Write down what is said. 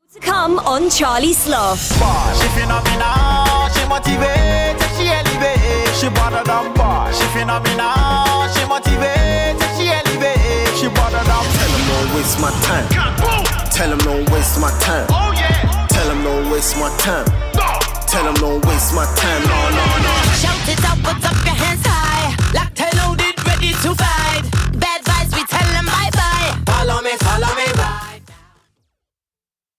To come on Charlie Sloth. She phenomenal, she motivated, she elevated. She better than bar. She phenomenal, she motivated, she elevated. She better than. Tell them don't waste my time. Tell them don't waste my time. Oh yeah. Tell them don't waste my time. Tell them don't waste my time. No. Shout it out, put up your